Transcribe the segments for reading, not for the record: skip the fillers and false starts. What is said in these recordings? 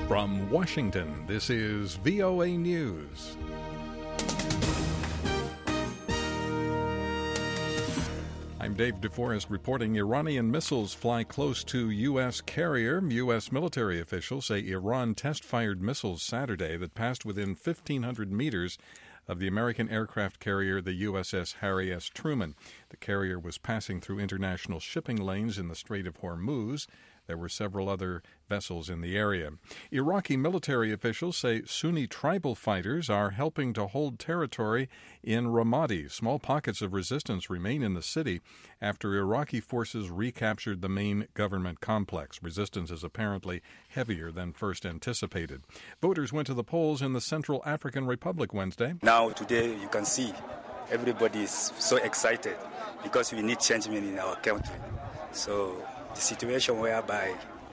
From Washington, this is VOA News. I'm Dave DeForest reporting Iranian missiles fly close to U.S. carrier. U.S. military officials say Iran test-fired missiles Saturday that passed within 1,500 meters of the American aircraft carrier, the USS Harry S. Truman. The carrier was passing through international shipping lanes in the Strait of Hormuz. There were several other vessels in the area. Iraqi military officials say Sunni tribal fighters are helping to hold territory in Ramadi. Small pockets of resistance remain in the city after Iraqi forces recaptured the main government complex. Resistance is apparently heavier than first anticipated. Voters went to the polls in the Central African Republic Wednesday. Now, today, you can see everybody is so excited because we need change in our country. So the situation whereby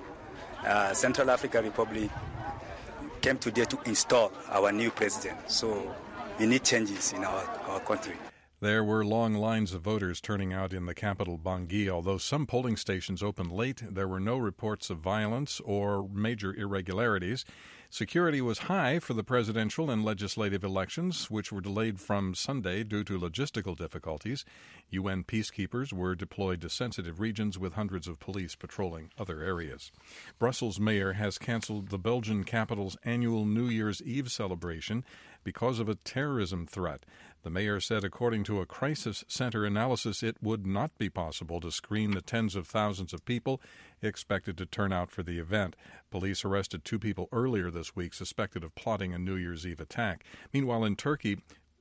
Central African Republic came today to install our new president. So we need changes in our country. There were long lines of voters turning out in the capital, Bangui. Although some polling stations opened late, there were no reports of violence or major irregularities. Security was high for the presidential and legislative elections, which were delayed from Sunday due to logistical difficulties. UN peacekeepers were deployed to sensitive regions with hundreds of police patrolling other areas. Brussels mayor has canceled the Belgian capital's annual New Year's Eve celebration because of a terrorism threat. The mayor said, according to a crisis center analysis, it would not be possible to screen the tens of thousands of people expected to turn out for the event. Police arrested 2 people earlier this week suspected of plotting a New Year's Eve attack. Meanwhile, in Turkey,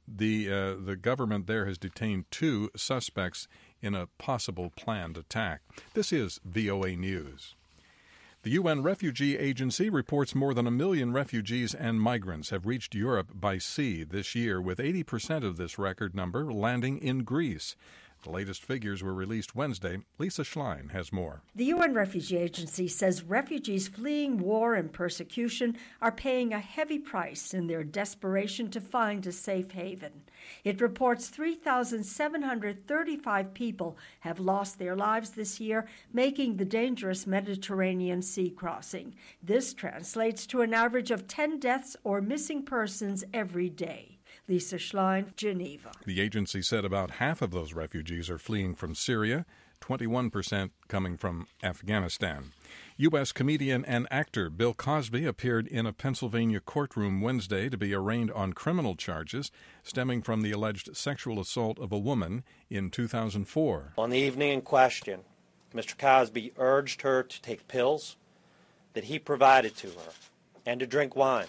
the government there has detained 2 suspects in a possible planned attack. This is VOA News. The UN Refugee Agency reports more than 1 million refugees and migrants have reached Europe by sea this year, with 80% of this record number landing in Greece. The latest figures were released Wednesday. Lisa Schlein has more. The UN Refugee Agency says refugees fleeing war and persecution are paying a heavy price in their desperation to find a safe haven. It reports 3,735 people have lost their lives this year, making the dangerous Mediterranean Sea crossing. This translates to an average of 10 deaths or missing persons every day. Lisa Schlein, Geneva. The agency said about half of those refugees are fleeing from Syria, 21% coming from Afghanistan. U.S. comedian and actor Bill Cosby appeared in a Pennsylvania courtroom Wednesday to be arraigned on criminal charges stemming from the alleged sexual assault of a woman in 2004. On the evening in question, Mr. Cosby urged her to take pills that he provided to her and to drink wine,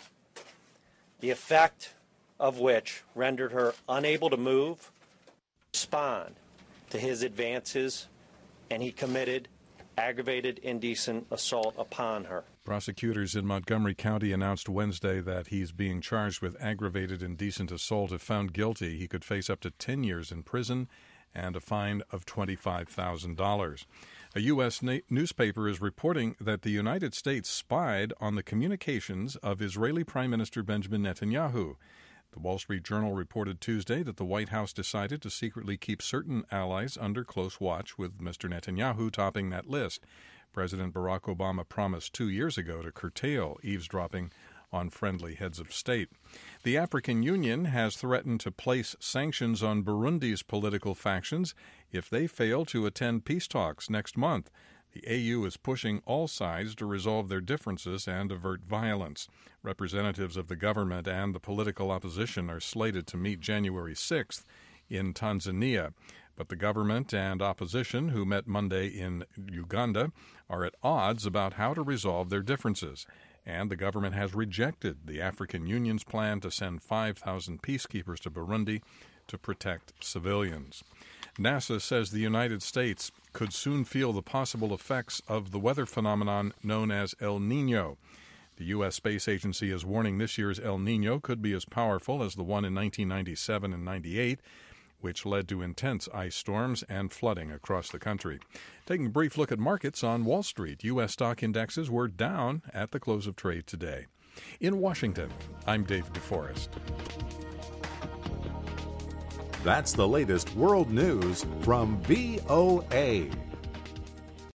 the effect of which rendered her unable to move, respond to his advances, and he committed aggravated indecent assault upon her. Prosecutors in Montgomery County announced Wednesday that he's being charged with aggravated indecent assault. If found guilty, he could face up to 10 years in prison and a fine of $25,000. A U.S. newspaper is reporting that the United States spied on the communications of Israeli Prime Minister Benjamin Netanyahu. The Wall Street Journal reported Tuesday that the White House decided to secretly keep certain allies under close watch, with Mr. Netanyahu topping that list. President Barack Obama promised 2 years ago to curtail eavesdropping on friendly heads of state. The African Union has threatened to place sanctions on Burundi's political factions if they fail to attend peace talks next month. The AU is pushing all sides to resolve their differences and avert violence. Representatives of the government and the political opposition are slated to meet January 6th in Tanzania. But the government and opposition, who met Monday in Uganda, are at odds about how to resolve their differences. And the government has rejected the African Union's plan to send 5,000 peacekeepers to Burundi to protect civilians. NASA says the United States could soon feel the possible effects of the weather phenomenon known as El Niño. The U.S. Space Agency is warning this year's El Niño could be as powerful as the one in 1997 and 98, which led to intense ice storms and flooding across the country. Taking a brief look at markets on Wall Street, U.S. stock indexes were down at the close of trade today. In Washington, I'm Dave DeForest. That's the latest world news from VOA.